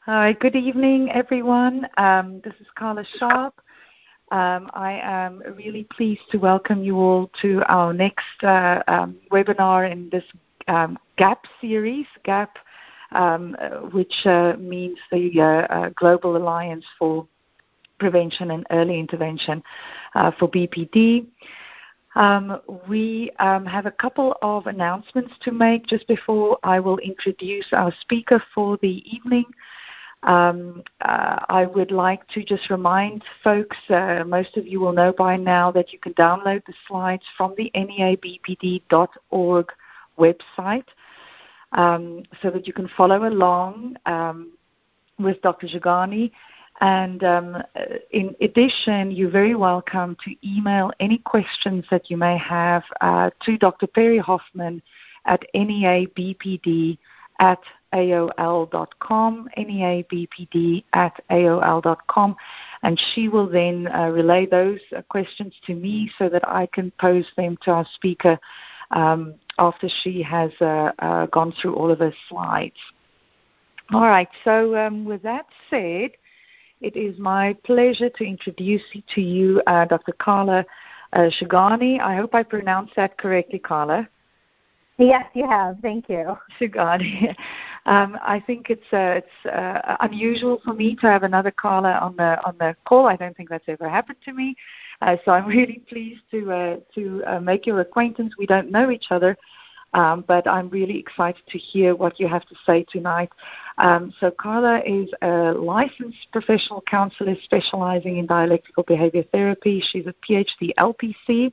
Hi, good evening, everyone. This is Carla Sharp. I am really pleased to welcome you all to our next webinar in this GAP series, GAP, which means the Global Alliance for Prevention and Early Intervention for BPD. We have a couple of announcements to make just before I will introduce our speaker for the evening. I would like to just remind folks, most of you will know by now that you can download the slides from the neabpd.org website so that you can follow along with Dr. Jagani. And in addition, you're very welcome to email any questions that you may have to Dr. Perry Hoffman at neabpd@aol.com, neabpd@aol.com, and she will then relay those questions to me so that I can pose them to our speaker after she has gone through all of her slides. All right, so with that said, it is my pleasure to introduce to you Dr. Carla Jagani. I hope I pronounced that correctly, Carla. Yes, you have. Thank you. Jagani. I think it's unusual for me to have another Carla on the call. I don't think that's ever happened to me. So I'm really pleased to make your acquaintance. We don't know each other, but I'm really excited to hear what you have to say tonight. So Carla is a licensed professional counselor specializing in dialectical behavior therapy. She's a PhD LPC,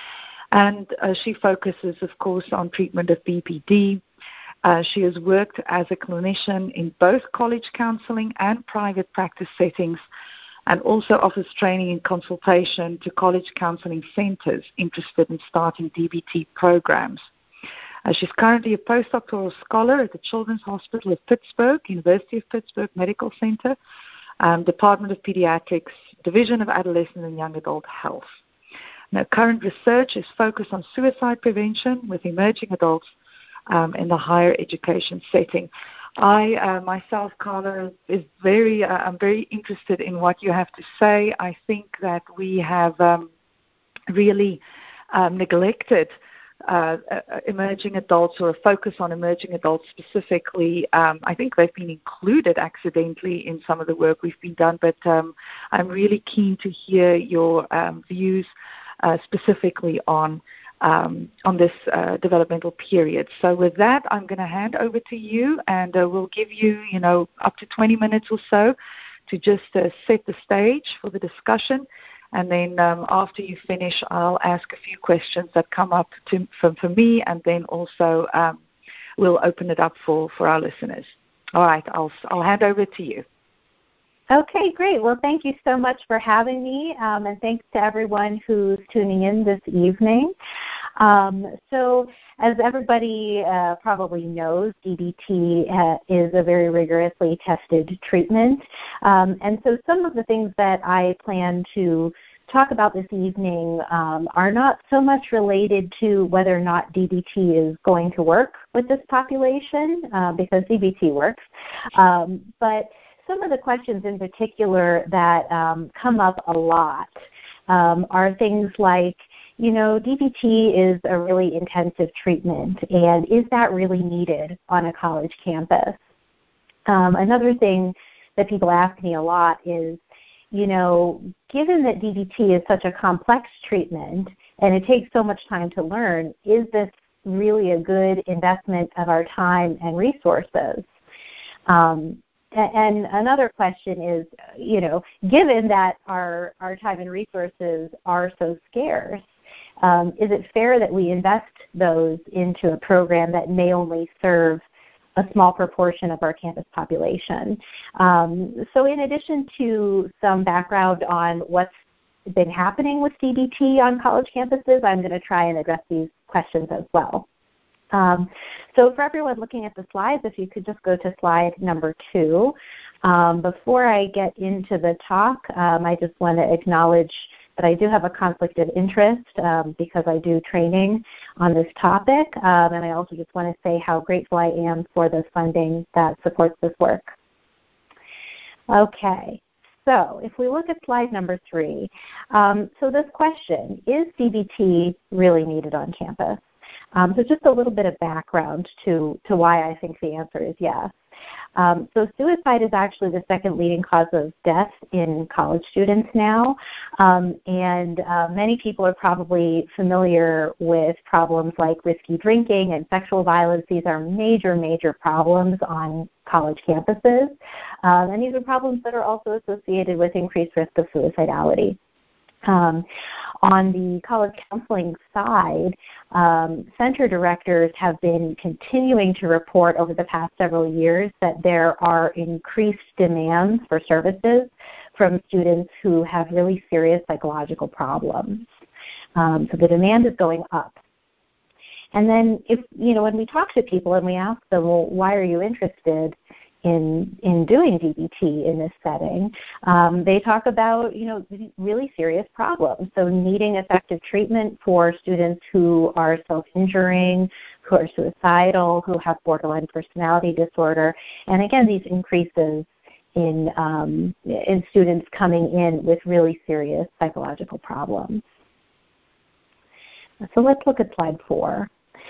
and she focuses, of course, on treatment of BPD. She has worked as a clinician in both college counseling and private practice settings, and also offers training and consultation to college counseling centers interested in starting DBT programs. She's currently a postdoctoral scholar at the Children's Hospital of Pittsburgh, University of Pittsburgh Medical Center, Department of Pediatrics, Division of Adolescent and Young Adult Health. Now, current research is focused on suicide prevention with emerging adults in the higher education setting. I myself, Carla, I'm very interested in what you have to say. I think that we have really neglected emerging adults, or a focus on emerging adults specifically. I think they've been included accidentally in some of the work we've been done, but I'm really keen to hear your views specifically on this developmental period. So with that, I'm going to hand over to you, and we'll give you, up to 20 minutes or so to just set the stage for the discussion. And then after you finish, I'll ask a few questions that come up for me, and then also we'll open it up for our listeners. All right, I'll hand over to you. Okay, great. Well, thank you so much for having me, and thanks to everyone who's tuning in this evening. So as everybody probably knows, DBT is a very rigorously tested treatment. And so some of the things that I plan to talk about this evening are not so much related to whether or not DBT is going to work with this population, because DBT works, but some of the questions in particular that come up a lot are things like, DBT is a really intensive treatment, and is that really needed on a college campus? Another thing that people ask me a lot is, given that DBT is such a complex treatment and it takes so much time to learn, is this really a good investment of our time and resources? And another question is, given that our time and resources are so scarce, is it fair that we invest those into a program that may only serve a small proportion of our campus population? So in addition to some background on what's been happening with DBT on college campuses, I'm going to try and address these questions as well. So for everyone looking at the slides, if you could just go to slide number 2. Before I get into the talk, I just want to acknowledge that I do have a conflict of interest because I do training on this topic, and I also just want to say how grateful I am for the funding that supports this work. Okay. So if we look at slide number 3, so this question, is DBT really needed on campus? So just a little bit of background to why I think the answer is yes. So suicide is actually the second leading cause of death in college students now, and many people are probably familiar with problems like risky drinking and sexual violence. These are major, major problems on college campuses, and these are problems that are also associated with increased risk of suicidality. On the college counseling side, center directors have been continuing to report over the past several years that there are increased demands for services from students who have really serious psychological problems. So the demand is going up. And then when we talk to people and we ask them, well, why are you interested in doing DBT in this setting, they talk about, really serious problems. So needing effective treatment for students who are self-injuring, who are suicidal, who have borderline personality disorder. And again, these increases in students coming in with really serious psychological problems. So let's look at slide 4.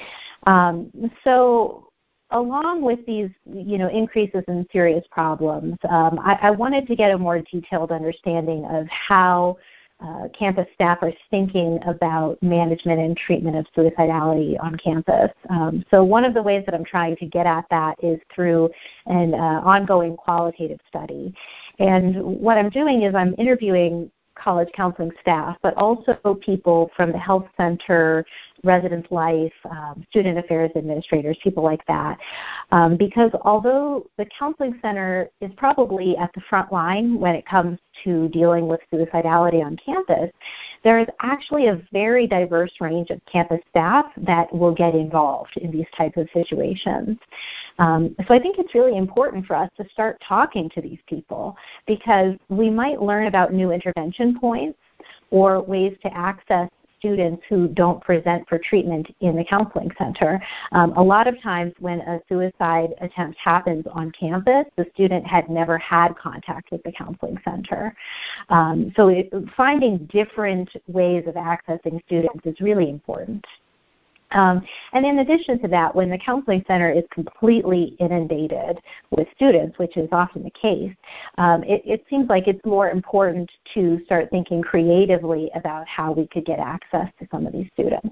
So along with these, increases in serious problems, I wanted to get a more detailed understanding of how campus staff are thinking about management and treatment of suicidality on campus. So one of the ways that I'm trying to get at that is through an ongoing qualitative study. And what I'm doing is I'm interviewing college counseling staff, but also people from the health center, residence life, student affairs administrators, people like that. Because although the counseling center is probably at the front line when it comes to dealing with suicidality on campus, there is actually a very diverse range of campus staff that will get involved in these types of situations. So I think it's really important for us to start talking to these people, because we might learn about new intervention points or ways to access students who don't present for treatment in the counseling center. A lot of times when a suicide attempt happens on campus, the student had never had contact with the counseling center. So finding different ways of accessing students is really important. And in addition to that, when the counseling center is completely inundated with students, which is often the case, it seems like it's more important to start thinking creatively about how we could get access to some of these students.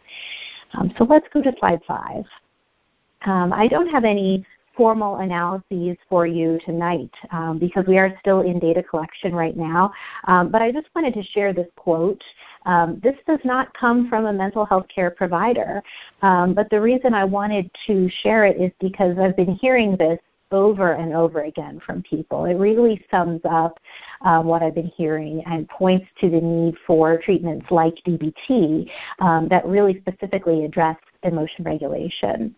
So let's go to slide 5. I don't have any formal analyses for you tonight because we are still in data collection right now. But I just wanted to share this quote. This does not come from a mental health care provider, but the reason I wanted to share it is because I've been hearing this over and over again from people. It really sums up what I've been hearing and points to the need for treatments like DBT that really specifically address emotion regulation.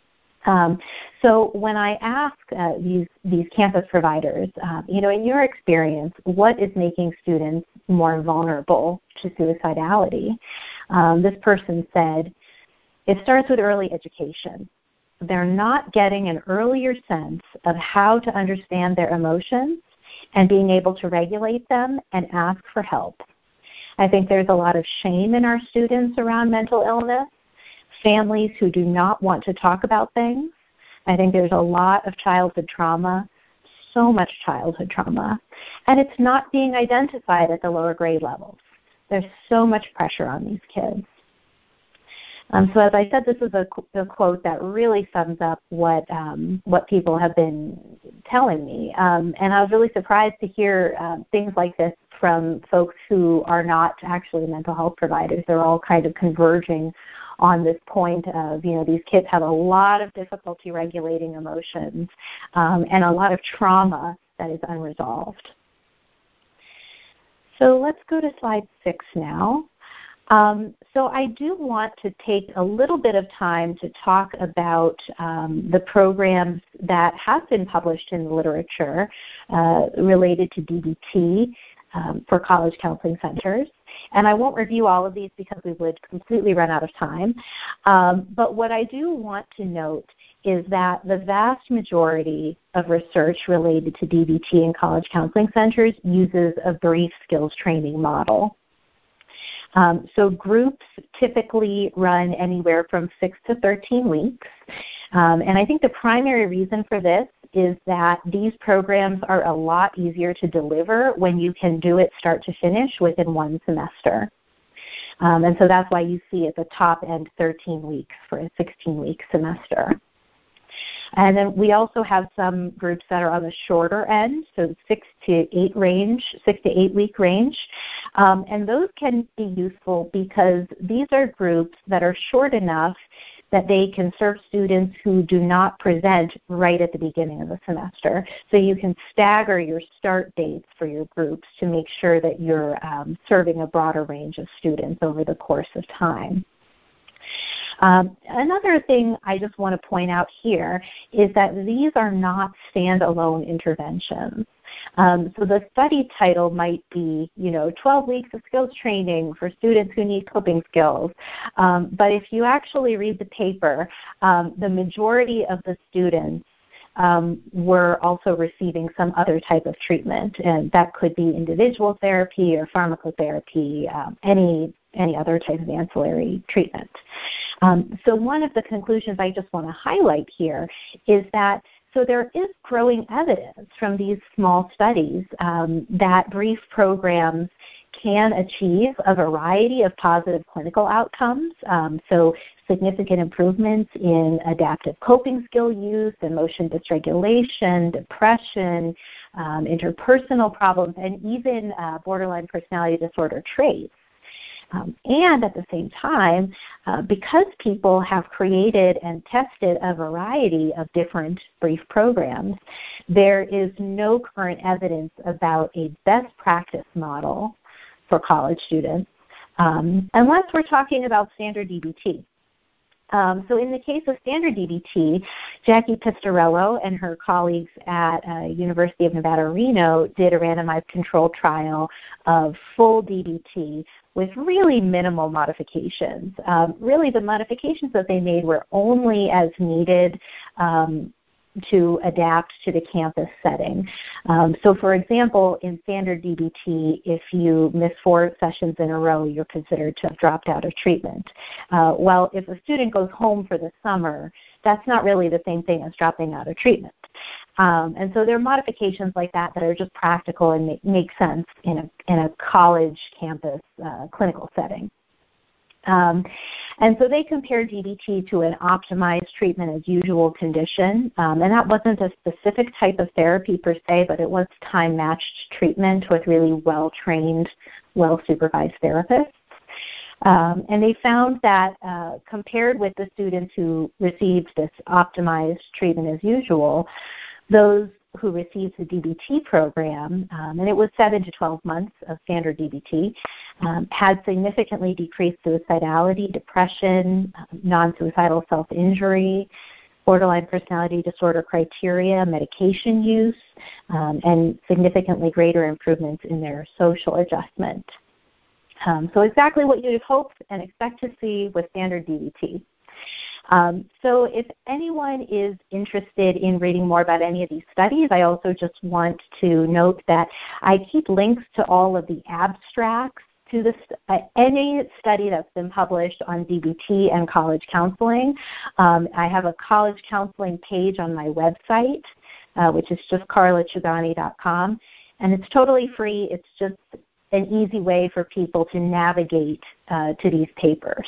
So when I ask these campus providers, in your experience, what is making students more vulnerable to suicidality? This person said, it starts with early education. They're not getting an earlier sense of how to understand their emotions and being able to regulate them and ask for help. I think there's a lot of shame in our students around mental illness. Families who do not want to talk about things. I think there's a lot of childhood trauma, so much childhood trauma, and it's not being identified at the lower grade levels. There's so much pressure on these kids. So as I said, this is a quote that really sums up what people have been telling me. And I was really surprised to hear things like this from folks who are not actually mental health providers. They're all kind of converging on this point of, these kids have a lot of difficulty regulating emotions and a lot of trauma that is unresolved. So let's go to slide 6 now. So I do want to take a little bit of time to talk about the programs that have been published in the literature related to DBT for college counseling centers. And I won't review all of these because we would completely run out of time. But what I do want to note is that the vast majority of research related to DBT in college counseling centers uses a brief skills training model. So groups typically run anywhere from 6 to 13 weeks. And I think the primary reason for this is that these programs are a lot easier to deliver when you can do it start to finish within one semester. And so that's why you see at the top end 13 weeks for a 16-week semester. And then we also have some groups that are on the shorter end, so 6 to 8 week range. And those can be useful because these are groups that are short enough that they can serve students who do not present right at the beginning of the semester. So you can stagger your start dates for your groups to make sure that you're serving a broader range of students over the course of time. Another thing I just want to point out here is that these are not standalone interventions. So the study title might be, 12 weeks of skills training for students who need coping skills. But if you actually read the paper, the majority of the students were also receiving some other type of treatment, and that could be individual therapy or pharmacotherapy, any other type of ancillary treatment. So one of the conclusions I just want to highlight here is that so there is growing evidence from these small studies that brief programs can achieve a variety of positive clinical outcomes, so significant improvements in adaptive coping skill use, emotion dysregulation, depression, interpersonal problems, and even borderline personality disorder traits. And at the same time, because people have created and tested a variety of different brief programs, there is no current evidence about a best practice model for college students, unless we're talking about standard DBT. So in the case of standard DBT, Jackie Pistorello and her colleagues at University of Nevada, Reno did a randomized controlled trial of full DBT with really minimal modifications. Really the modifications that they made were only as needed to adapt to the campus setting. So for example, in standard DBT, if you miss 4 sessions in a row, you're considered to have dropped out of treatment. Well, if a student goes home for the summer, that's not really the same thing as dropping out of treatment. And so there are modifications like that that are just practical and make sense in a college campus clinical setting. And so they compared DBT to an optimized treatment as usual condition, and that wasn't a specific type of therapy per se, but it was time-matched treatment with really well-trained, well-supervised therapists. And they found that compared with the students who received this optimized treatment as usual, those who received the DBT program, and it was 7 to 12 months of standard DBT, had significantly decreased suicidality, depression, non-suicidal self-injury, borderline personality disorder criteria, medication use, and significantly greater improvements in their social adjustment. So exactly what you'd hope and expect to see with standard DBT. So if anyone is interested in reading more about any of these studies, I also just want to note that I keep links to all of the abstracts to this, any study that's been published on DBT and college counseling. I have a college counseling page on my website, which is just carlachugani.com, and it's totally free. It's just an easy way for people to navigate to these papers.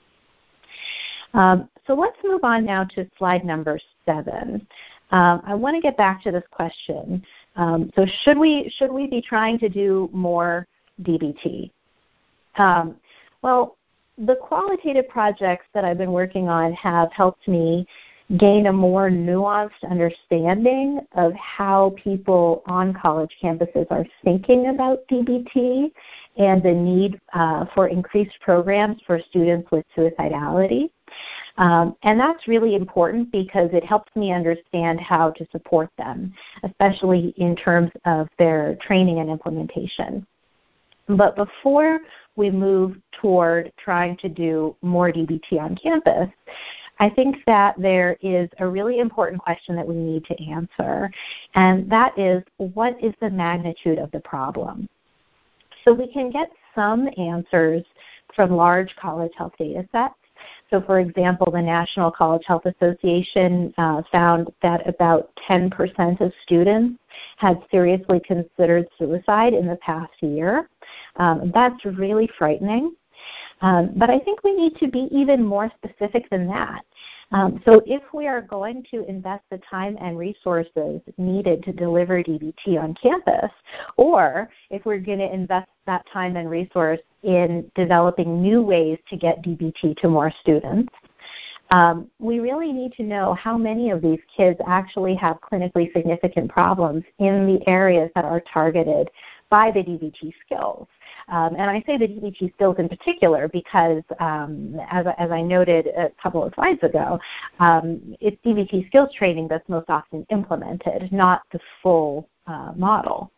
So let's move on now to slide number 7. I want to get back to this question. So should we be trying to do more DBT? Well, the qualitative projects that I've been working on have helped me gain a more nuanced understanding of how people on college campuses are thinking about DBT and the need for increased programs for students with suicidality. And that's really important because it helps me understand how to support them, especially in terms of their training and implementation. But before we move toward trying to do more DBT on campus, I think that there is a really important question that we need to answer, and that is, what is the magnitude of the problem? So we can get some answers from large college health data sets. So, for example, the National College Health Association found that about 10% of students had seriously considered suicide in the past year. That's really frightening. But I think we need to be even more specific than that. So if we are going to invest the time and resources needed to deliver DBT on campus, or if we're going to invest that time and resource in developing new ways to get DBT to more students, we really need to know how many of these kids actually have clinically significant problems in the areas that are targeted by the DBT skills. And I say the DBT skills in particular because, as I noted a couple of slides ago, it's DBT skills training that's most often implemented, not the full model.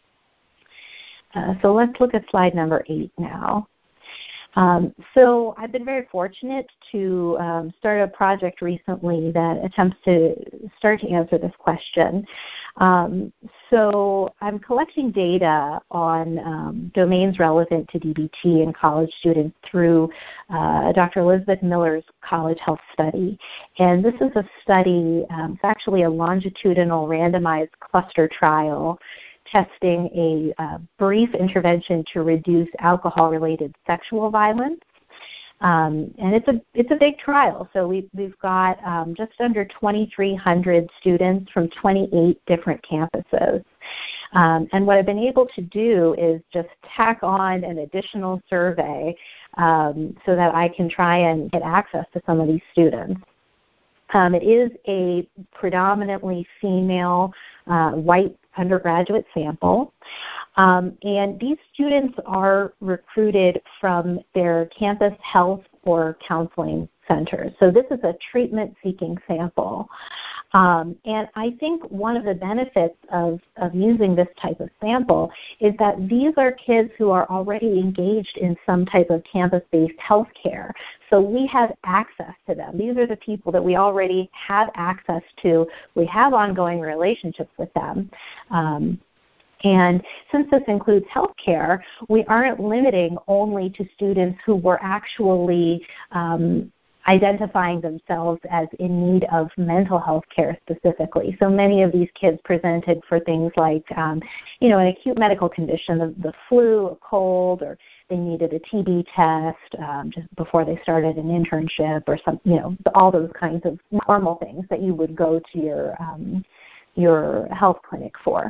So let's look at slide number 8 now. So I've been very fortunate to start a project recently that attempts to start to answer this question. So I'm collecting data on domains relevant to DBT in college students through Dr. Elizabeth Miller's College Health Study. And this is a study, it's actually a longitudinal randomized cluster trial testing a brief intervention to reduce alcohol-related sexual violence. And it's a big trial. So we've got just under 2,300 students from 28 different campuses. And what I've been able to do is just tack on an additional survey so that I can try and get access to some of these students. It is a predominantly female, white undergraduate sample, and these students are recruited from their campus health or counseling centers. So this is a treatment-seeking sample. And I think one of the benefits of using this type of sample is that these are kids who are already engaged in some type of campus-based health care. So we have access to them. These are the people that we already have access to. We have ongoing relationships with them. And since this includes healthcare, we aren't limiting only to students who were actually identifying themselves as in need of mental health care specifically. So many of these kids presented for things like, an acute medical condition, the flu, a cold, or they needed a TB test just before they started an internship, or some, all those kinds of normal things that you would go to your health clinic for.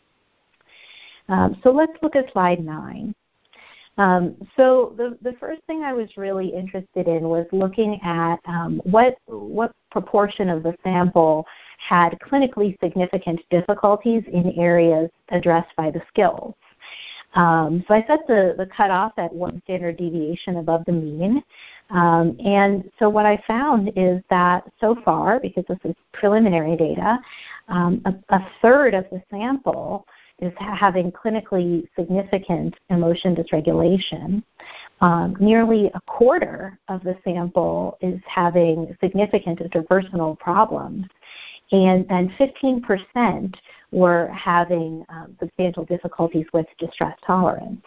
So let's look at slide 9. So the first thing I was really interested in was looking at what proportion of the sample had clinically significant difficulties in areas addressed by the skills. So I set the cutoff at 1 standard deviation above the mean. And so what I found is that so far, because this is preliminary data, a third of the sample is having clinically significant emotion dysregulation. Nearly a quarter of the sample is having significant interpersonal problems, and 15% were having substantial difficulties with distress tolerance.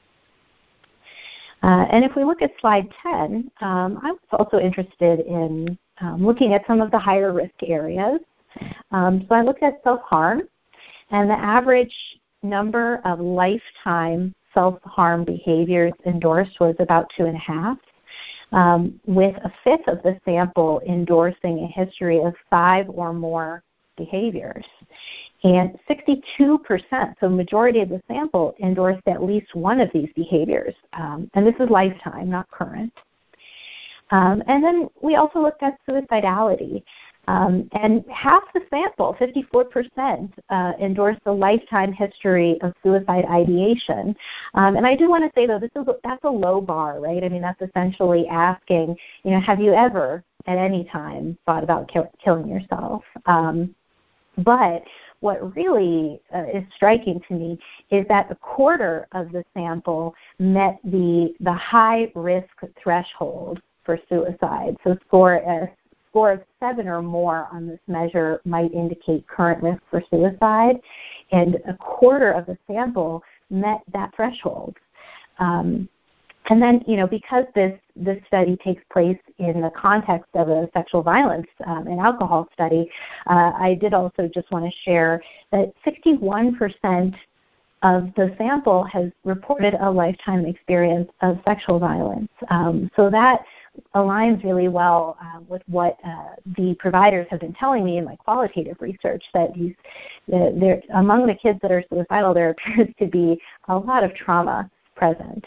And if we look at slide 10, I was also interested in looking at some of the higher risk areas. So I looked at self-harm, and the average number of lifetime self-harm behaviors endorsed was about 2.5, with a fifth of the sample endorsing a history of 5 or more behaviors. And 62%, so majority of the sample, endorsed at least one of these behaviors. And this is lifetime, not current. And then we also looked at suicidality. And half the sample, 54%, endorsed a lifetime history of suicide ideation. And I do want to say, though, that's a low bar, right? I mean, that's essentially asking, have you ever at any time thought about killing yourself? But what really is striking to me is that a quarter of the sample met the high risk threshold for suicide. So score score of 7 or more on this measure might indicate current risk for suicide, and a quarter of the sample met that threshold. And then, because this study takes place in the context of a sexual violence and alcohol study, I did also just want to share that 61% of the sample has reported a lifetime experience of sexual violence. So that aligns really well with what the providers have been telling me in my qualitative research, that among the kids that are suicidal, there appears to be a lot of trauma present.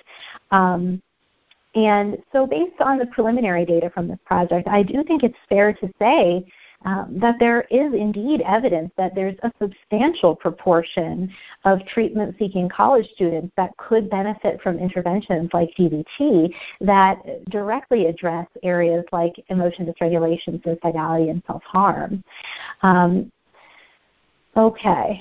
And so based on the preliminary data from this project, I do think it's fair to say that there is indeed evidence that there's a substantial proportion of treatment-seeking college students that could benefit from interventions like DBT that directly address areas like emotion dysregulation, suicidality, and self-harm. Okay.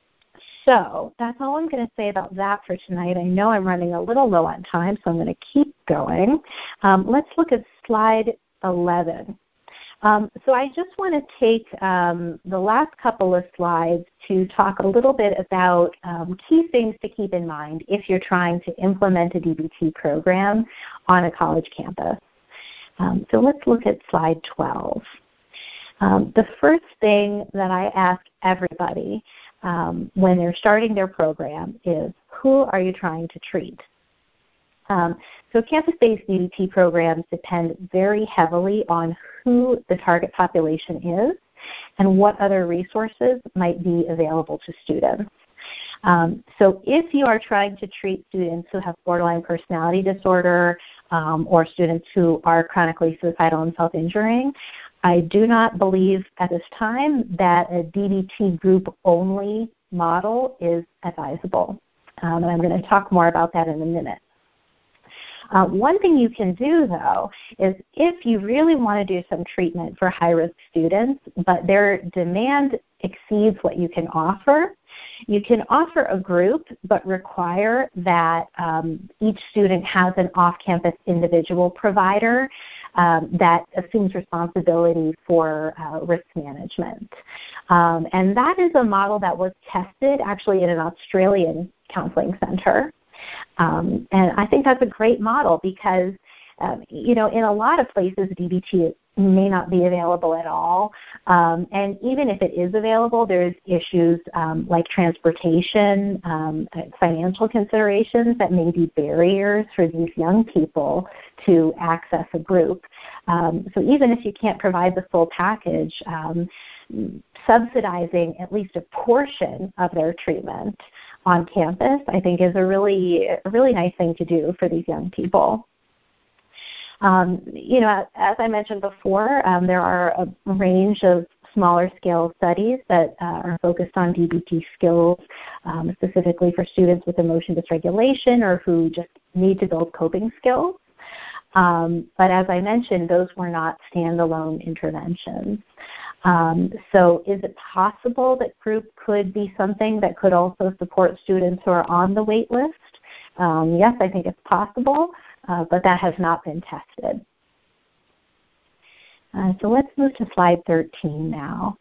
So that's all I'm going to say about that for tonight. I know I'm running a little low on time, so I'm going to keep going. Let's look at slide 11. So I just want to take the last couple of slides to talk a little bit about key things to keep in mind if you're trying to implement a DBT program on a college campus. So let's look at slide 12. The first thing that I ask everybody when they're starting their program is, who are you trying to treat? So campus-based DBT programs depend very heavily on who the target population is and what other resources might be available to students. So if you are trying to treat students who have borderline personality disorder or students who are chronically suicidal and self-injuring, I do not believe at this time that a DBT group-only model is advisable. And I'm going to talk more about that in a minute. One thing you can do, though, is if you really want to do some treatment for high-risk students, but their demand exceeds what you can offer, you can offer a group but require that each student has an off-campus individual provider that assumes responsibility for risk management. And that is a model that was tested actually in an Australian counseling center. And I think that's a great model because, in a lot of places, DBT may not be available at all. And even if it is available, there's issues like transportation, financial considerations that may be barriers for these young people to access a group. So even if you can't provide the full package, subsidizing at least a portion of their treatment on campus, I think, is a really nice thing to do for these young people. As I mentioned before, there are a range of smaller scale studies that are focused on DBT skills, specifically for students with emotion dysregulation or who just need to build coping skills. But as I mentioned, those were not standalone interventions. So is it possible that group could be something that could also support students who are on the wait list? Yes, I think it's possible, but that has not been tested. So let's move to slide 13 now.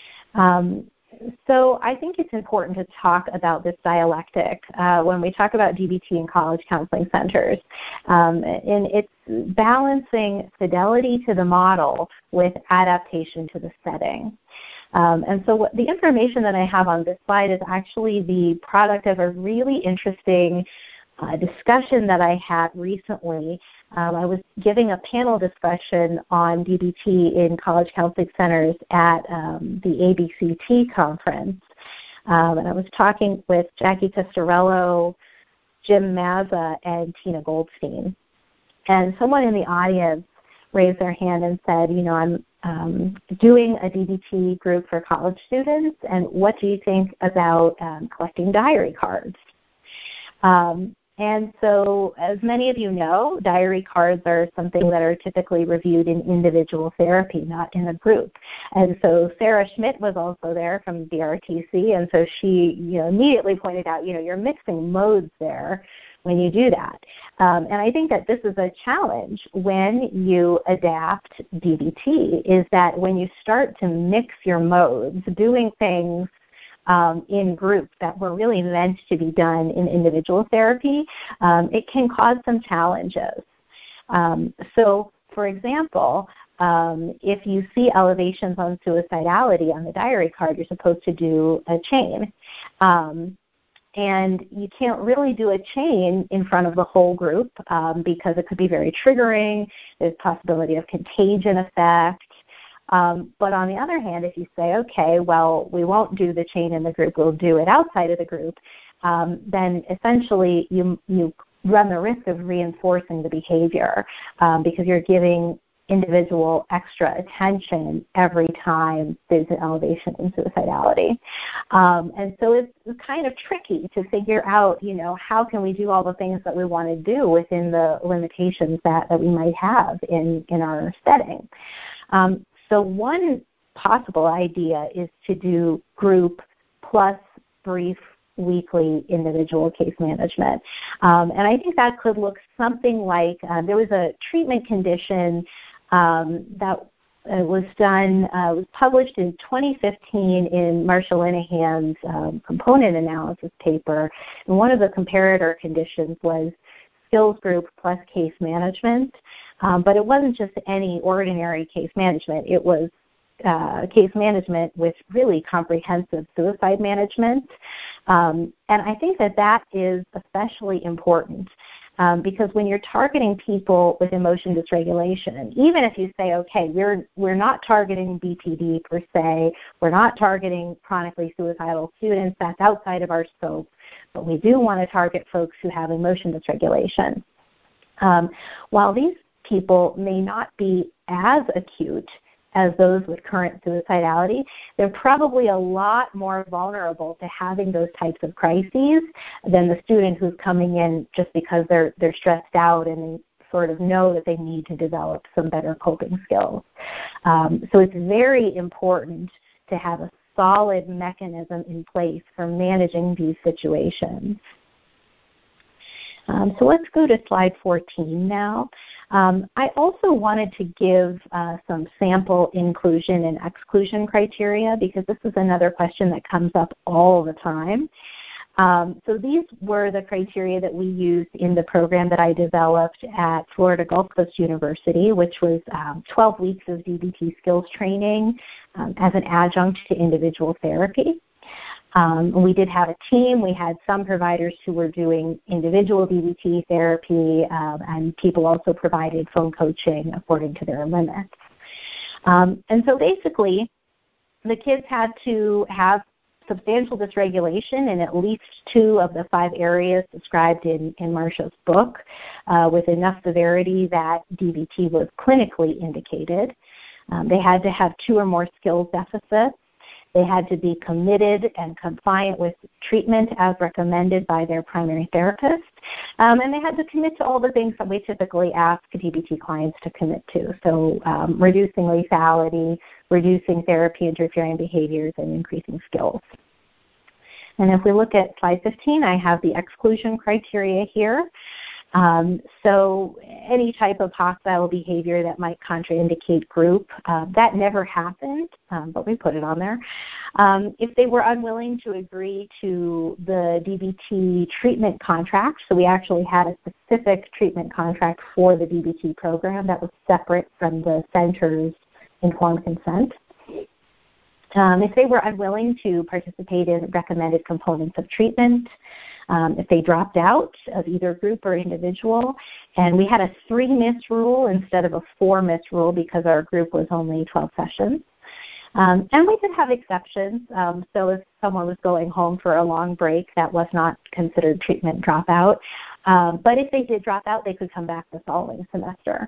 So I think it's important to talk about this dialectic when we talk about DBT in college counseling centers. And it's balancing fidelity to the model with adaptation to the setting. And so the information that I have on this slide is actually the product of a really interesting discussion that I had recently. I was giving a panel discussion on DBT in college counseling centers at the ABCT conference. And I was talking with Jackie Pistorello, Jim Mazza, and Tina Goldstein. And someone in the audience raised their hand and said, I'm doing a DBT group for college students, and what do you think about collecting diary cards? And so, as many of you know, diary cards are something that are typically reviewed in individual therapy, not in a group. And so Sarah Schmidt was also there from DRTC, and so she immediately pointed out, you're mixing modes there when you do that. And I think that this is a challenge when you adapt DBT, is that when you start to mix your modes, doing things in groups that were really meant to be done in individual therapy, it can cause some challenges. So, for example, if you see elevations on suicidality on the diary card, you're supposed to do a chain. And you can't really do a chain in front of the whole group because it could be very triggering. There's possibility of contagion effect. But on the other hand, if you say, okay, well, we won't do the chain in the group, we'll do it outside of the group, then essentially you run the risk of reinforcing the behavior because you're giving individual extra attention every time there's an elevation in suicidality. And so it's kind of tricky to figure out, how can we do all the things that we want to do within the limitations that we might have in our setting. So one possible idea is to do group plus brief weekly individual case management. And I think that could look something like there was a treatment condition that was published in 2015 in Marsha Linehan's component analysis paper. And one of the comparator conditions was skills group plus case management. But it wasn't just any ordinary case management. It was case management with really comprehensive suicide management. And I think that is especially important because when you're targeting people with emotion dysregulation, even if you say, okay, we're not targeting BPD per se, we're not targeting chronically suicidal students, that's outside of our scope, but we do want to target folks who have emotion dysregulation. While these people may not be as acute as those with current suicidality, they're probably a lot more vulnerable to having those types of crises than the student who's coming in just because they're stressed out and they sort of know that they need to develop some better coping skills. So it's very important to have a solid mechanism in place for managing these situations. So let's go to slide 14 now. I also wanted to give some sample inclusion and exclusion criteria because this is another question that comes up all the time. So these were the criteria that we used in the program that I developed at Florida Gulf Coast University, which was 12 weeks of DBT skills training as an adjunct to individual therapy. We did have a team. We had some providers who were doing individual DBT therapy, and people also provided phone coaching according to their limits. And so basically, the kids had to have substantial dysregulation in at least 2 of the 5 areas described in Marsha's book, with enough severity that DBT was clinically indicated. They had to have 2 or more skills deficits. They had to be committed and compliant with treatment as recommended by their primary therapist. And they had to commit to all the things that we typically ask DBT clients to commit to. So reducing lethality, reducing therapy interfering behaviors, and increasing skills. And if we look at slide 15, I have the exclusion criteria here. So any type of hostile behavior that might contraindicate group, that never happened, but we put it on there. If they were unwilling to agree to the DBT treatment contract, so we actually had a specific treatment contract for the DBT program that was separate from the center's informed consent. If they were unwilling to participate in recommended components of treatment, if they dropped out of either group or individual, and we had a 3-miss rule instead of a 4-miss rule because our group was only 12 sessions. And we did have exceptions. So if someone was going home for a long break, that was not considered treatment dropout. But if they did drop out, they could come back the following semester.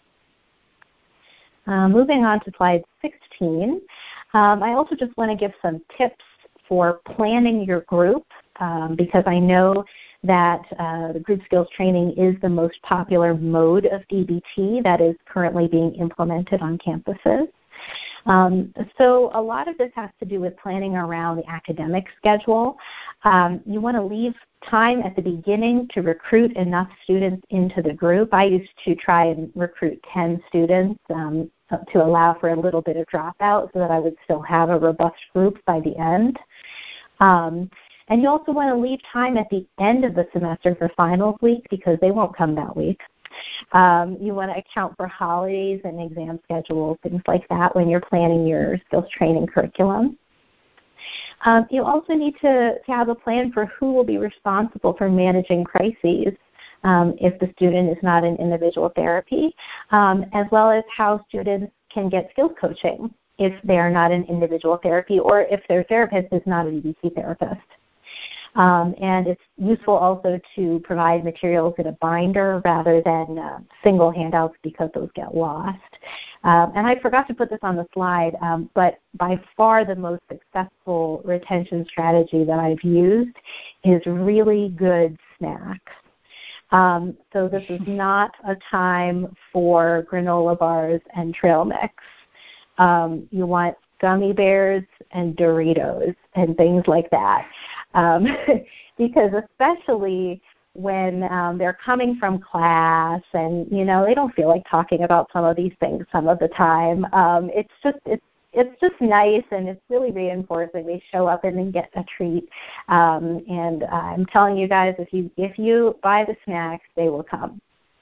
Moving on to slide 16, I also just want to give some tips for planning your group because I know that the group skills training is the most popular mode of DBT that is currently being implemented on campuses. So a lot of this has to do with planning around the academic schedule. You want to leave time at the beginning to recruit enough students into the group. I used to try and recruit 10 students to allow for a little bit of dropout so that I would still have a robust group by the end. And you also want to leave time at the end of the semester for finals week because they won't come that week. You want to account for holidays and exam schedules, things like that when you're planning your skills training curriculum. You also need to have a plan for who will be responsible for managing crises if the student is not in individual therapy, as well as how students can get skills coaching if they are not in individual therapy or if their therapist is not a DBT therapist. And it's useful also to provide materials in a binder rather than single handouts because those get lost. And I forgot to put this on the slide, but by far the most successful retention strategy that I've used is really good snacks. So this is not a time for granola bars and trail mix. You want gummy bears and Doritos and things like that. Because especially when they're coming from class and, you know, they don't feel like talking about some of these things some of the time, it's just nice and it's really reinforcing. They show up and then get a treat. And I'm telling you guys, if you buy the snacks, they will come.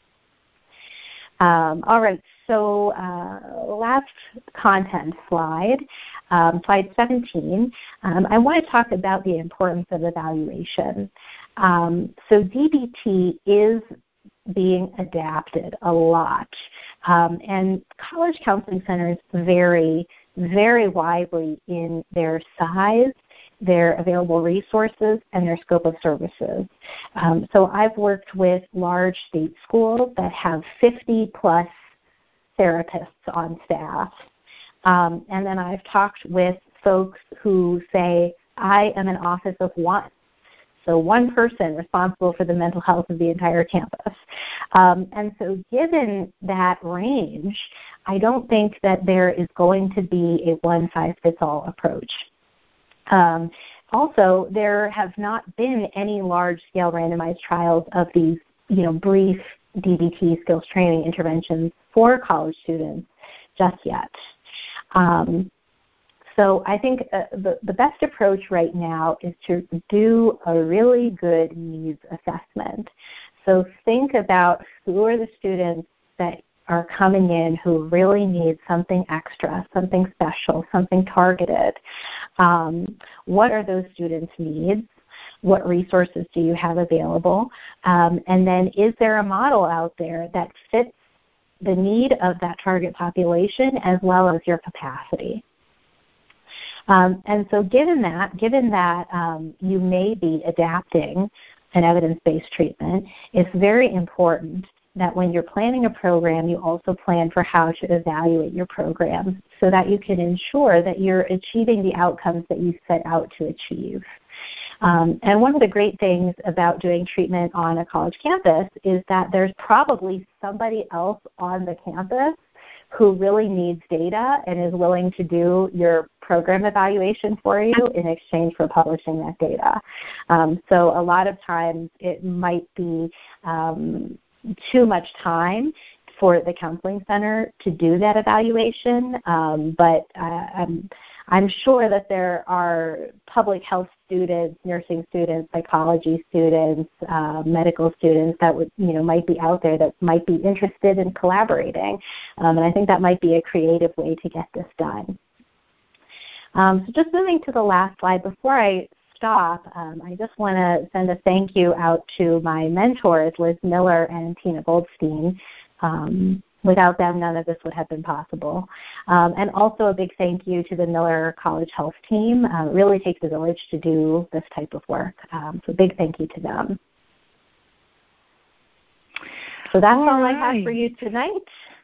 All right, so last content slide, slide 17. I want to talk about the importance of evaluation. So DBT is being adapted a lot, and college counseling centers vary very widely in their size, their available resources, and their scope of services. So I've worked with large state schools that have 50-plus therapists on staff. And then I've talked with folks who say, I am an office of one. So one person responsible for the mental health of the entire campus. And so given that range, I don't think that there is going to be a one-size-fits-all approach. Also, there have not been any large-scale randomized trials of these, brief DBT skills training interventions for college students just yet. So I think the best approach right now is to do a really good needs assessment. So think about who are the students that are coming in who really need something extra, something special, something targeted. What are those students' needs? What resources do you have available? And then is there a model out there that fits the need of that target population as well as your capacity? And so given that you may be adapting an evidence-based treatment, it's very important that when you're planning a program, you also plan for how to evaluate your program so that you can ensure that you're achieving the outcomes that you set out to achieve. And one of the great things about doing treatment on a college campus is that there's probably somebody else on the campus who really needs data and is willing to do your program evaluation for you in exchange for publishing that data. So a lot of times it might be too much time for the counseling center to do that evaluation, but I'm sure that there are public health students, nursing students, psychology students, medical students that might be out there that might be interested in collaborating, and I think that might be a creative way to get this done. So just moving to the last slide, before I stop, I just want to send a thank you out to my mentors, Liz Miller and Tina Goldstein. Without them, none of this would have been possible. And also a big thank you to the Miller College Health team. It really takes a village to do this type of work. So big thank you to them. So that's all I have for you tonight.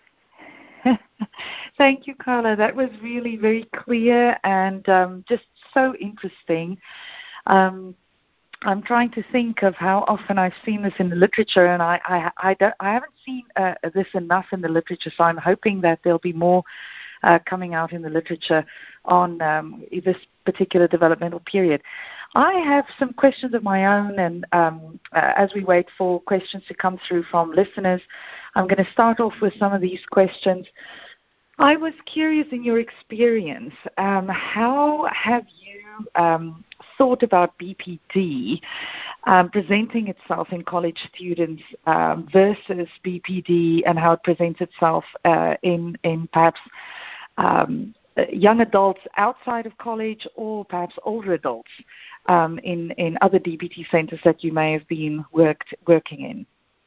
Thank you, Carla. That was really very clear and just so interesting. I'm trying to think of how often I've seen this in the literature, and I haven't seen this enough in the literature, so I'm hoping that there'll be more coming out in the literature on this particular developmental period. I have some questions of my own, and as we wait for questions to come through from listeners, I'm going to start off with some of these questions. I was curious, in your experience, how have you thought about BPD presenting itself in college students versus BPD, and how it presents itself in perhaps young adults outside of college, or perhaps older adults in other DBT centers that you may have been working in?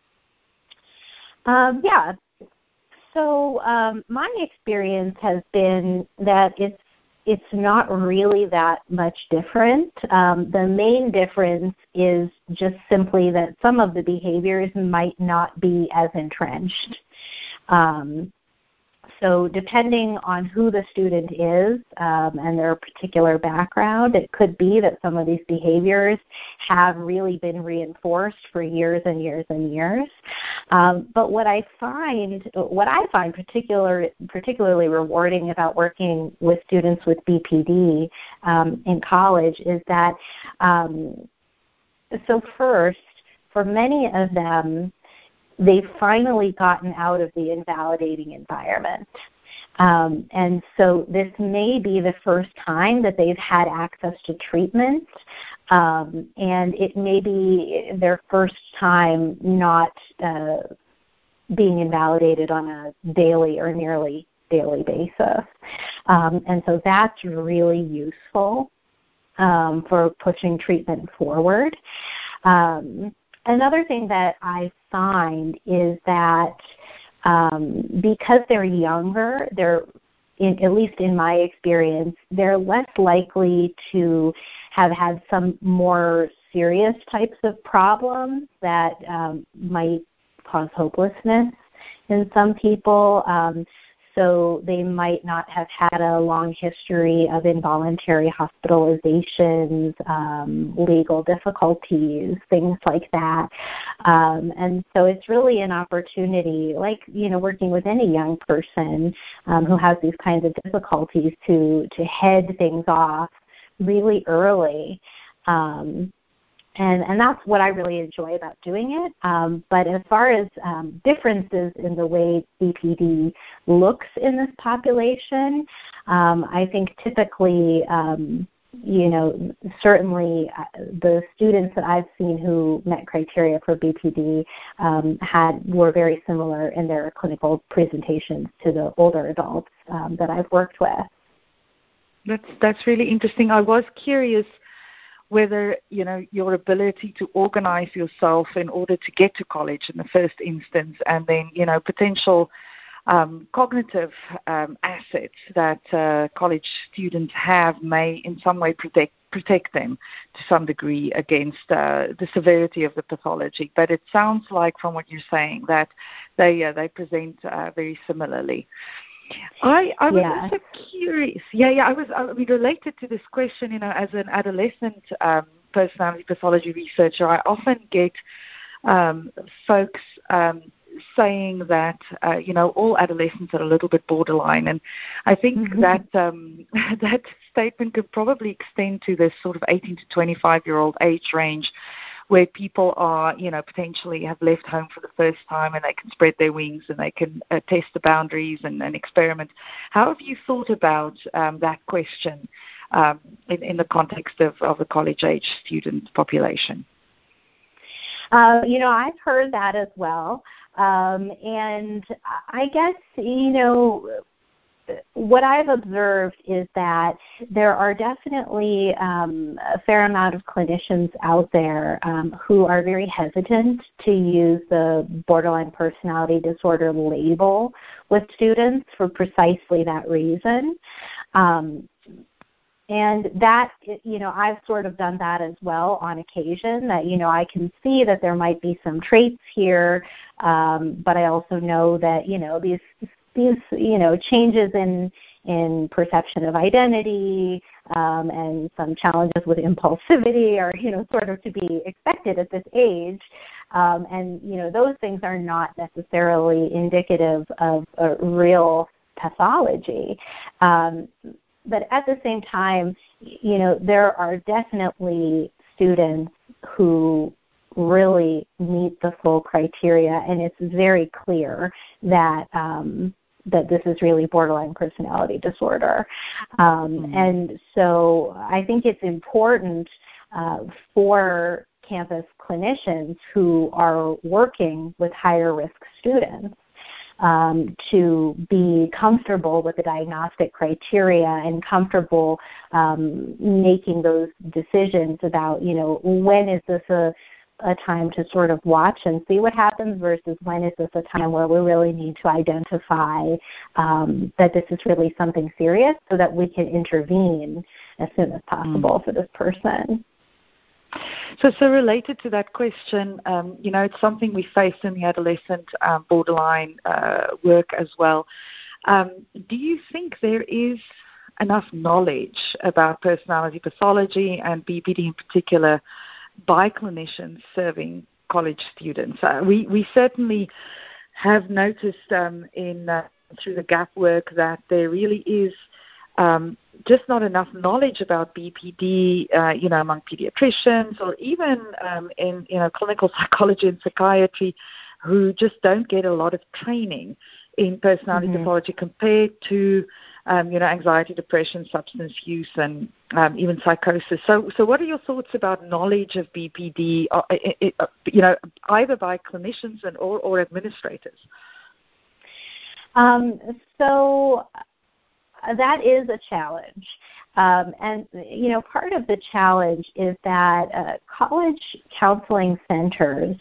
Yeah. So my experience has been that it's not really that much different. The main difference is just simply that some of the behaviors might not be as entrenched. So depending on who the student is and their particular background, it could be that some of these behaviors have really been reinforced for years and years and years. But what I find particularly rewarding about working with students with BPD in college is that, so first, for many of them, they've finally gotten out of the invalidating environment. And so this may be the first time that they've had access to treatment, and it may be their first time not being invalidated on a daily or nearly daily basis. And so that's really useful for pushing treatment forward. Another thing that I find is that because they're younger, at least in my experience, they're less likely to have had some more serious types of problems that might cause hopelessness in some people. So they might not have had a long history of involuntary hospitalizations, legal difficulties, things like that. And so it's really an opportunity, like, working with any young person who has these kinds of difficulties, to head things off really early. And that's what I really enjoy about doing it. But as far as differences in the way BPD looks in this population, I think typically, certainly the students that I've seen who met criteria for BPD were very similar in their clinical presentations to the older adults that I've worked with. That's really interesting. I was curious whether, your ability to organize yourself in order to get to college in the first instance, and then, potential cognitive assets that college students have may in some way protect them to some degree against the severity of the pathology. But it sounds like, from what you're saying, that they present very similarly. I was also curious. Related to this question, as an adolescent personality pathology researcher, I often get folks saying that all adolescents are a little bit borderline, and I think that that statement could probably extend to this sort of 18 to 25-year-old age range, where people are, potentially have left home for the first time, and they can spread their wings and they can test the boundaries and experiment. How have you thought about that question in the context of the college-age student population? I've heard that as well. And I guess, what I've observed is that there are definitely a fair amount of clinicians out there who are very hesitant to use the borderline personality disorder label with students for precisely that reason. And that, I've sort of done that as well on occasion, that, I can see that there might be some traits here, but I also know that, these changes in perception of identity, and some challenges with impulsivity are, sort of to be expected at this age. And, those things are not necessarily indicative of a real pathology. But at the same time, there are definitely students who really meet the full criteria, and it's very clear that that this is really borderline personality disorder. And so I think it's important for campus clinicians who are working with higher risk students to be comfortable with the diagnostic criteria and comfortable making those decisions about, when is this a time to sort of watch and see what happens versus when is this a time where we really need to identify that this is really something serious so that we can intervene as soon as possible for this person. So related to that question, it's something we face in the adolescent borderline work as well. Do you think there is enough knowledge about personality pathology and BPD in particular by clinicians serving college students? We certainly have noticed through the GAP work that there really is just not enough knowledge about BPD, among pediatricians or even in clinical psychology and psychiatry, who just don't get a lot of training in personality pathology compared to anxiety, depression, substance use, and even psychosis. So what are your thoughts about knowledge of BPD, either by clinicians or administrators? So that is a challenge. And part of the challenge is that college counseling centers,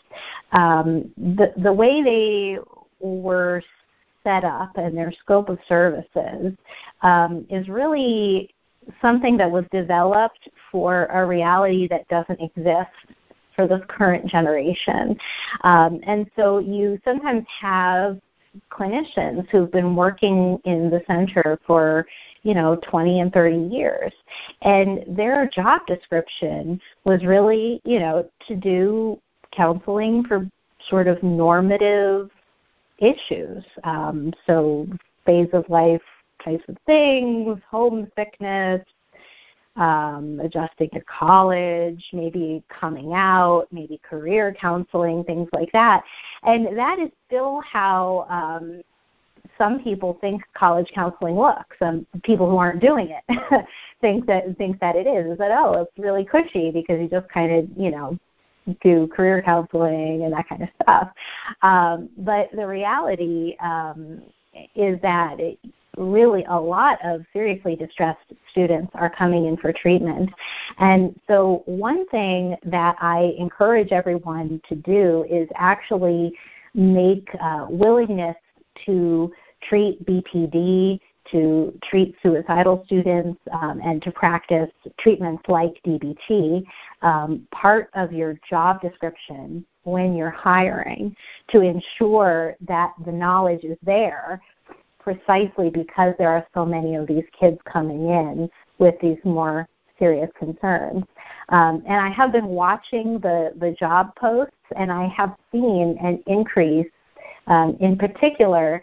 the way they were set up and their scope of services is really something that was developed for a reality that doesn't exist for this current generation. And so you sometimes have clinicians who've been working in the center for 20 and 30 years, and their job description was really to do counseling for sort of normative issues, so phase of life types of things, homesickness, adjusting to college, maybe coming out, maybe career counseling, things like that. And that is still how some people think college counseling looks. Some people who aren't doing it think that it is that, it's really cushy because you just kind of, do career counseling and that kind of stuff. But the reality is that really a lot of seriously distressed students are coming in for treatment. And so one thing that I encourage everyone to do is actually make willingness to treat BPD, to treat suicidal students, and to practice treatments like DBT, part of your job description when you're hiring, to ensure that the knowledge is there precisely because there are so many of these kids coming in with these more serious concerns. And I have been watching the job posts, and I have seen an increase, in particular,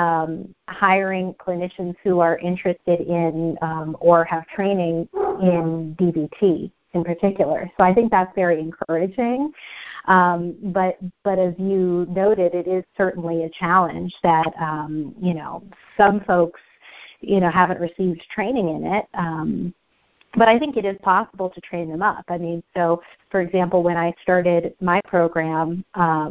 hiring clinicians who are interested in or have training in DBT in particular. So I think that's very encouraging. But as you noted, it is certainly a challenge that, some folks, haven't received training in it. But I think it is possible to train them up. I mean, so, for example, when I started my program,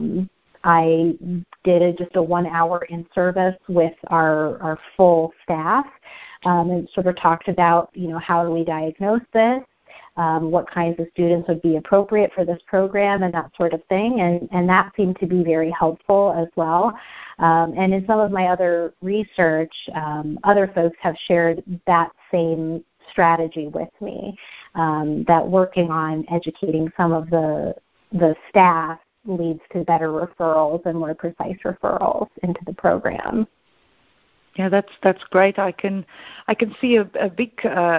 I did just a 1 hour in service with our full staff, and sort of talked about, how do we diagnose this, what kinds of students would be appropriate for this program and that sort of thing. And that seemed to be very helpful as well. And in some of my other research, other folks have shared that same strategy with me, that working on educating some of the staff leads to better referrals and more precise referrals into the program. Yeah, that's great. I can see a big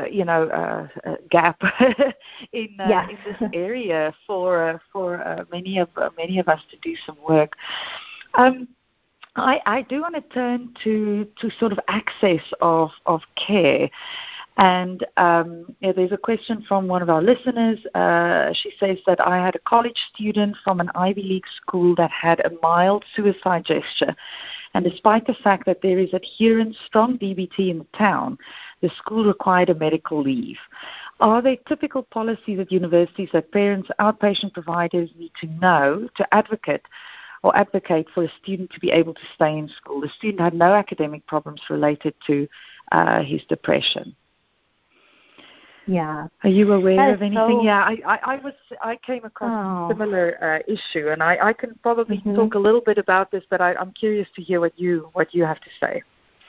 gap in this area for many of us to do some work. I do want to turn to sort of access of care. And there's a question from one of our listeners. She says that I had a college student from an Ivy League school that had a mild suicide gesture. And despite the fact that there is adherent strong DBT in the town, the school required a medical leave. Are there typical policies at universities that parents, outpatient providers need to know to advocate for a student to be able to stay in school? The student had no academic problems related to his depression. Yeah. Are you aware of anything? Yeah, I came across a similar issue, and I can probably talk a little bit about this, but I'm curious to hear what you have to say.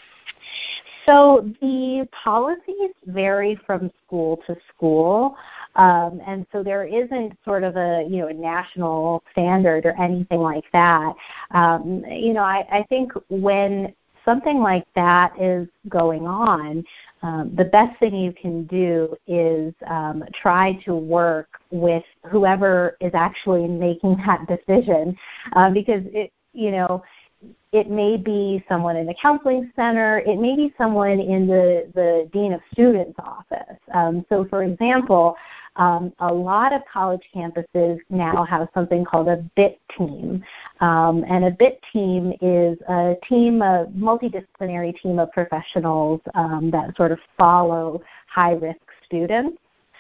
So the policies vary from school to school, and so there isn't sort of a national standard or anything like that. I think when something like that is going on, the best thing you can do is try to work with whoever is actually making that decision, because it may be someone in the counseling center. It may be someone in the dean of students' office. So, for example, a lot of college campuses now have something called a BIT team. And a BIT team is a multidisciplinary team of professionals that sort of follow high-risk students.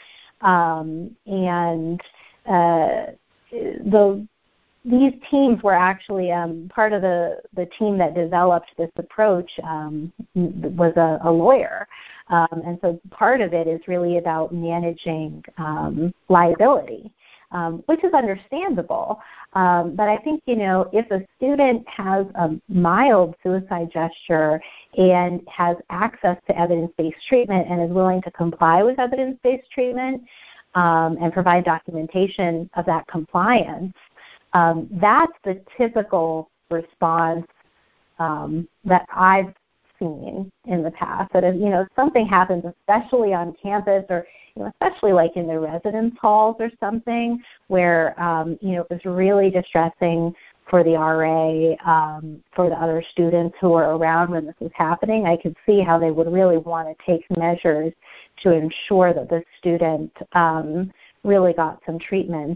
These teams were actually part of the team that developed this approach was a lawyer. And so part of it is really about managing liability, which is understandable. But I think, if a student has a mild suicide gesture and has access to evidence-based treatment and is willing to comply with evidence-based treatment and provide documentation of that compliance, that's the typical response that I've seen in the past. That if something happens, especially on campus, or especially like in the residence halls or something, where it was really distressing for the RA, for the other students who were around when this was happening, I could see how they would really want to take measures to ensure that the student really got some treatment.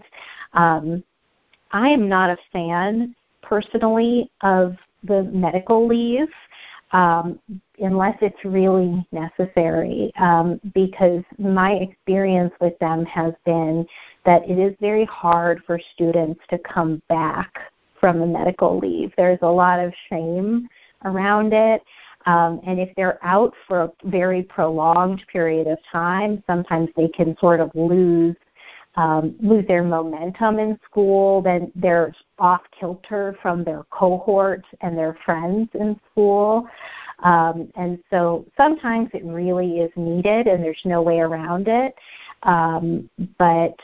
I am not a fan, personally, of the medical leave unless it's really necessary, because my experience with them has been that it is very hard for students to come back from the medical leave. There's a lot of shame around it. And if they're out for a very prolonged period of time, sometimes they can sort of lose their momentum in school, then they're off kilter from their cohort and their friends in school. And so sometimes it really is needed and there's no way around it. But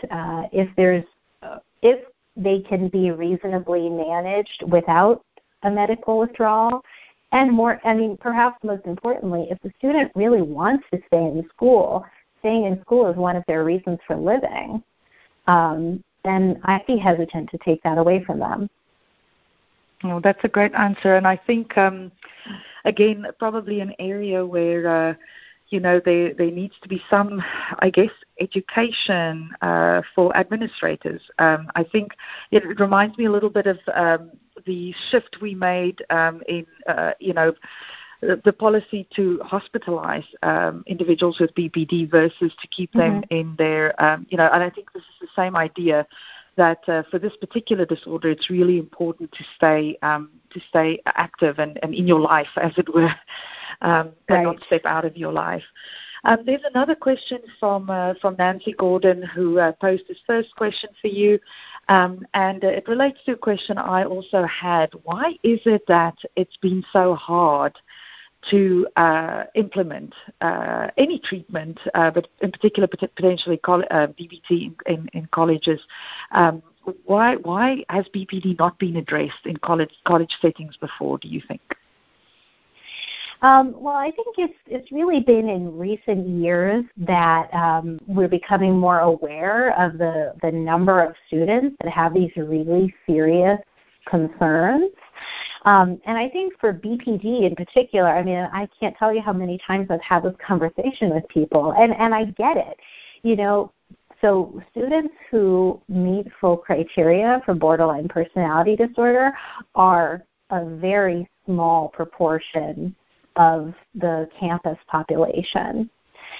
if they can be reasonably managed without a medical withdrawal, and perhaps most importantly, if the student really wants to stay in school, staying in school is one of their reasons for living, then I'd be hesitant to take that away from them. Oh, that's a great answer. And I think, again, probably an area where, there needs to be some, I guess, education for administrators. I think it reminds me a little bit of the shift we made in, the policy to hospitalize individuals with BPD versus to keep them in their, and I think this is the same idea that for this particular disorder, it's really important to stay active and in your life, as it were, and not step out of your life. There's another question from Nancy Gordon, who posed this first question for you, and it relates to a question I also had. Why is it that it's been so hard to implement any treatment, but in particular potentially BPD in colleges? Why has BPD not been addressed in college settings before, do you think? Well, I think it's really been in recent years that we're becoming more aware of the number of students that have these really serious concerns. And I think for BPD in particular, I mean, I can't tell you how many times I've had this conversation with people, and I get it. So students who meet full criteria for borderline personality disorder are a very small proportion of the campus population.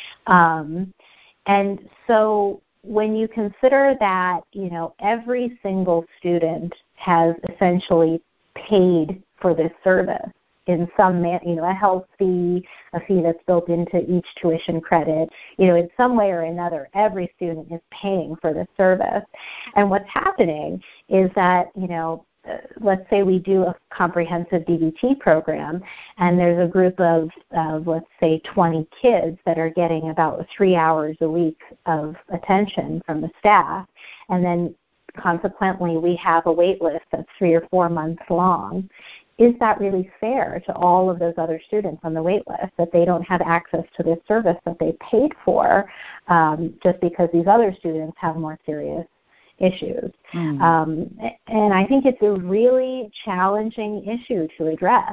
And so when you consider that, every single student has essentially paid for this service in some manner, a health fee, a fee that's built into each tuition credit, in some way or another, every student is paying for the service. And what's happening is that, let's say we do a comprehensive DBT program, and there's a group of let's say, 20 kids that are getting about 3 hours a week of attention from the staff, and then consequently we have a wait list that's 3 or 4 months long. Is that really fair to all of those other students on the wait list that they don't have access to this service that they paid for just because these other students have more serious issues? And I think it's a really challenging issue to address.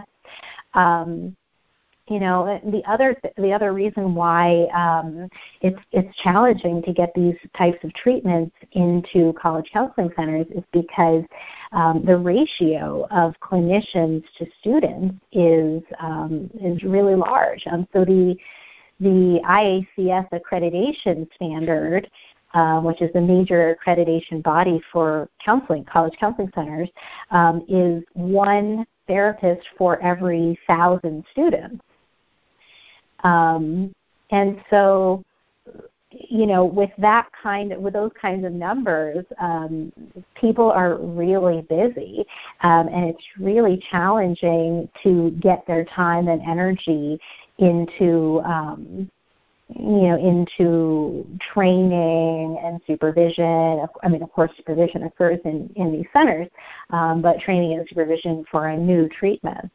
The other reason why it's challenging to get these types of treatments into college counseling centers is because the ratio of clinicians to students is really large. So the IACS accreditation standard, which is the major accreditation body for college counseling centers, is one therapist for every 1,000 students. And so, with those kinds of numbers, people are really busy, and it's really challenging to get their time and energy into training and supervision. I mean, of course, supervision occurs in these centers, but training and supervision for a new treatment.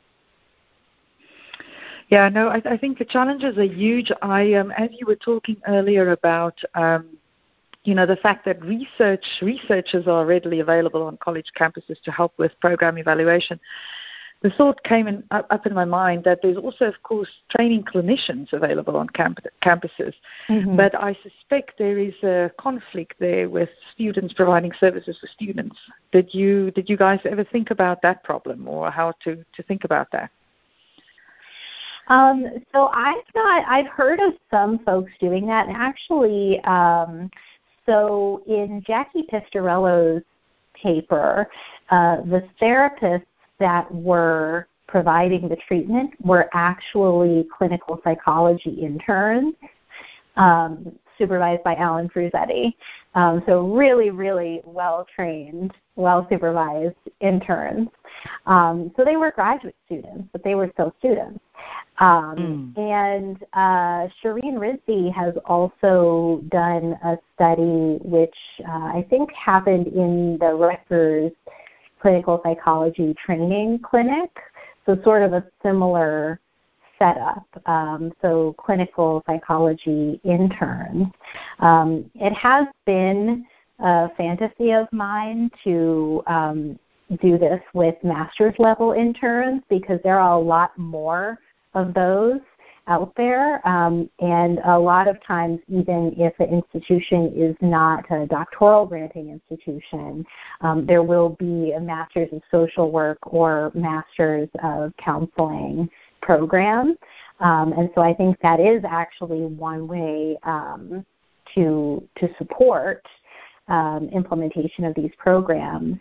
Yeah, no, I think the challenges are huge. As you were talking earlier about, the fact that researchers are readily available on college campuses to help with program evaluation, the thought came up in my mind that there's also, of course, training clinicians available on campuses. Mm-hmm. But I suspect there is a conflict there with students providing services for students. Did you guys ever think about that problem, or how to think about that? So I've heard of some folks doing that, and actually, so in Jackie Pistorello's paper, the therapists that were providing the treatment were actually clinical psychology interns, supervised by Alan Frusetti. So really, really well-trained, well-supervised interns. So they were graduate students, but they were still students. And Shireen Rizvi has also done a study which I think happened in the Rutgers Clinical Psychology Training Clinic, so sort of a similar setup, so clinical psychology interns. It has been a fantasy of mine to do this with master's level interns because there are a lot more of those out there, and a lot of times, even if an institution is not a doctoral granting institution, there will be a master's of social work or master's of counseling program, and so I think that is actually one way to support implementation of these programs.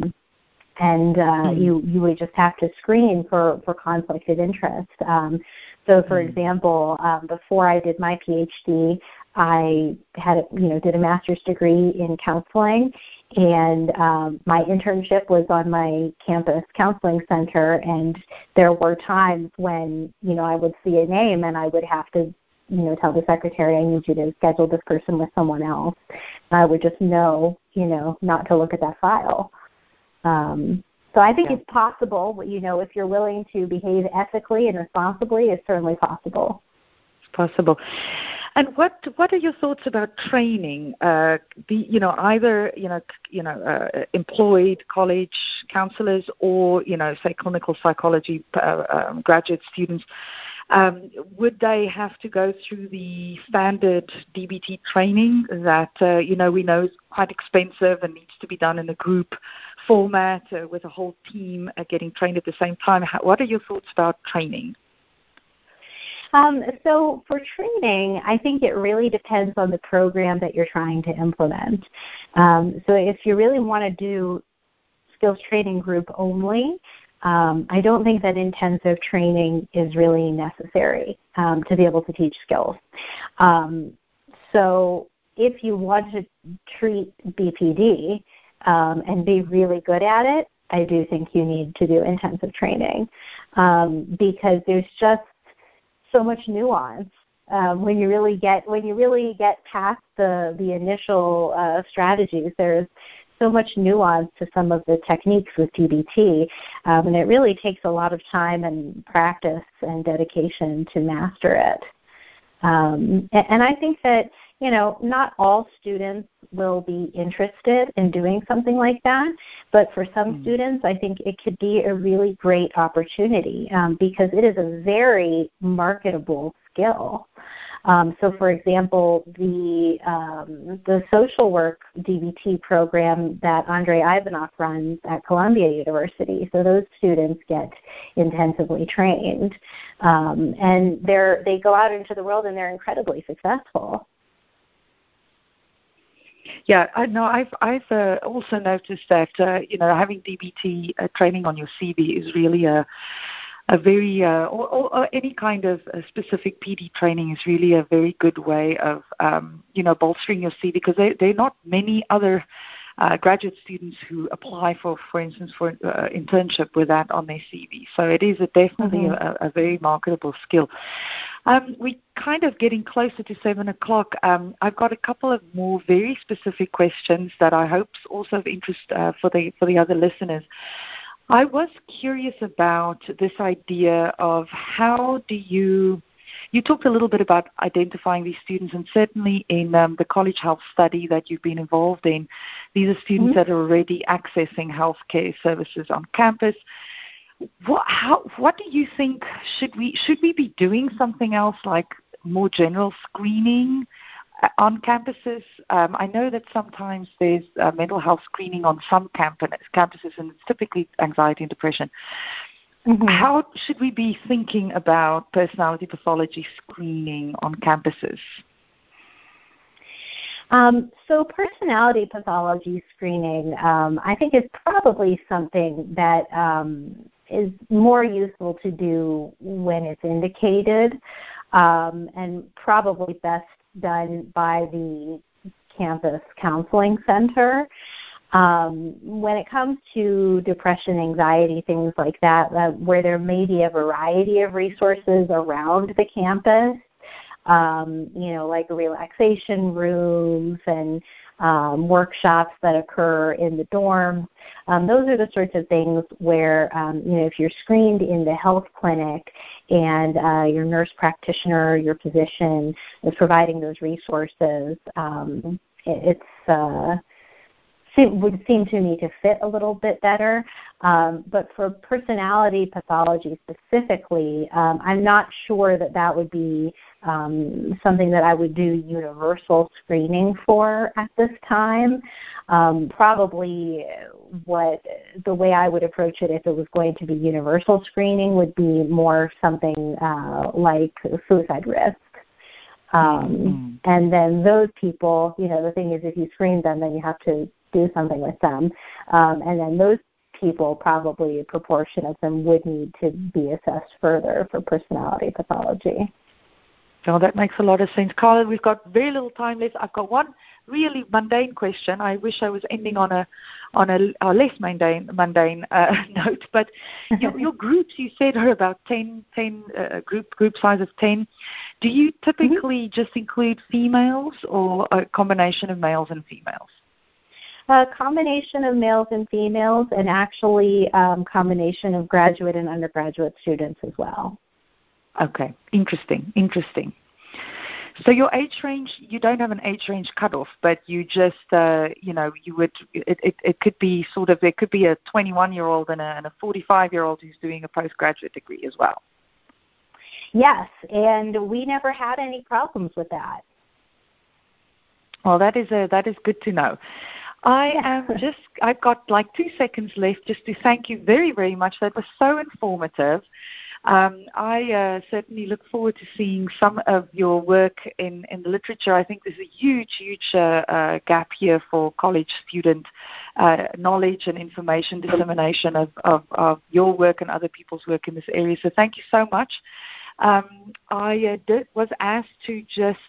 You would just have to screen for conflict of interest. So, for example, before I did my PhD, I did a master's degree in counseling, and my internship was on my campus counseling center. And there were times when I would see a name, and I would have to tell the secretary, I need you to schedule this person with someone else. And I would just know not to look at that file. So I think it's possible, if you're willing to behave ethically and responsibly, it's certainly possible. It's possible. And what are your thoughts about training? Either employed college counselors or say clinical psychology graduate students. Would they have to go through the standard DBT training that we know is quite expensive and needs to be done in a group format with a whole team getting trained at the same time? What are your thoughts about training? So for training, I think it really depends on the program that you're trying to implement. So if you really want to do skills training group only, I don't think that intensive training is really necessary to be able to teach skills. So if you want to treat BPD and be really good at it, I do think you need to do intensive training because there's just so much nuance when you really get past the initial strategies. There's so much nuance to some of the techniques with DBT, and it really takes a lot of time and practice and dedication to master it. And I think that not all students will be interested in doing something like that, but for some students, I think it could be a really great opportunity because it is a very marketable skill. So, for example, the social work DBT program that Andrei Ivanov runs at Columbia University, so those students get intensively trained, and they go out into the world and they're incredibly successful. Yeah, I know. I've also noticed that having DBT training on your CV is really a very or any kind of specific PD training is really a very good way of bolstering your CV because there are not many other graduate students who apply for instance, for internship with that on their CV. So it is definitely a very marketable skill. We're kind of getting closer to 7 o'clock. I've got a couple of more very specific questions that I hope is also of interest for the other listeners. I was curious about this idea of how do you talked a little bit about identifying these students, and certainly in the college health study that you've been involved in, these are students that are already accessing healthcare services on campus. What do you think? Should we be doing something else like more general screening on campuses? I know that sometimes there's mental health screening on some campuses, and it's typically anxiety and depression. How should we be thinking about personality pathology screening on campuses? So personality pathology screening, I think, is probably something that is more useful to do when it's indicated, and probably best done by the campus counseling center. When it comes to depression, anxiety, things like that, where there may be a variety of resources around the campus, like relaxation rooms and workshops that occur in the dorms. Those are the sorts of things where, if you're screened in the health clinic and your nurse practitioner, your physician is providing those resources, it would seem to me to fit a little bit better. But for personality pathology specifically, I'm not sure that would be something that I would do universal screening for at this time. Probably the way I would approach it if it was going to be universal screening would be more something like suicide risk. And then those people, the thing is if you screen them, then you have to do something with them. And then those people, probably a proportion of them would need to be assessed further for personality pathology. Well, that makes a lot of sense. Carla, we've got very little time left. I've got one really mundane question. I wish I was ending on a less mundane note. But your groups, you said, are about 10 group size of 10. Do you typically just include females or a combination of males and females? A combination of males and females, and actually combination of graduate and undergraduate students as well. Okay, interesting. So your age range, you don't have an age range cutoff, but you just, you would, it could be sort of, there could be a 21-year-old and a 45-year-old who's doing a postgraduate degree as well. Yes, and we never had any problems with that. Well, that is good to know. I've got like 2 seconds left just to thank you very, very much. That was so informative. I certainly look forward to seeing some of your work in the literature. I think there's a huge gap here for college student knowledge and information dissemination of your work and other people's work in this area. So thank you so much. I was asked to just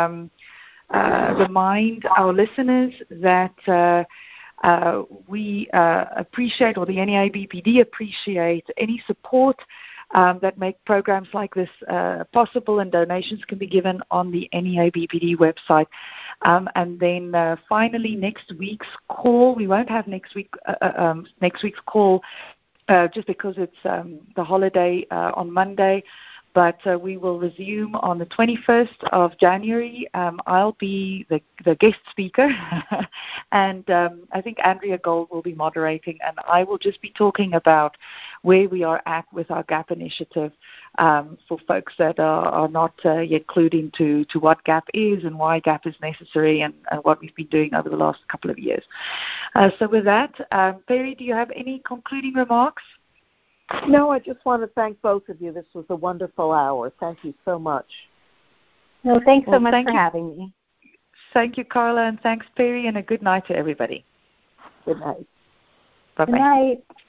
remind our listeners that we appreciate, or the NAIBPD appreciate, any support that make programs like this possible, and donations can be given on the NAIBPD website. And then finally, next week's call, we won't have next week's call just because it's the holiday on Monday. But we will resume on the 21st of January. I'll be the guest speaker, and I think Andrea Gold will be moderating, and I will just be talking about where we are at with our GAP initiative for folks that are not yet clued into what GAP is and why GAP is necessary, and what we've been doing over the last couple of years. So with that, Perry, do you have any concluding remarks? No, I just want to thank both of you. This was a wonderful hour. Thank you so much. No, thanks so much for having me. Thank you, Carla, and thanks, Perry, and a good night to everybody. Good night. Bye-bye. Good night.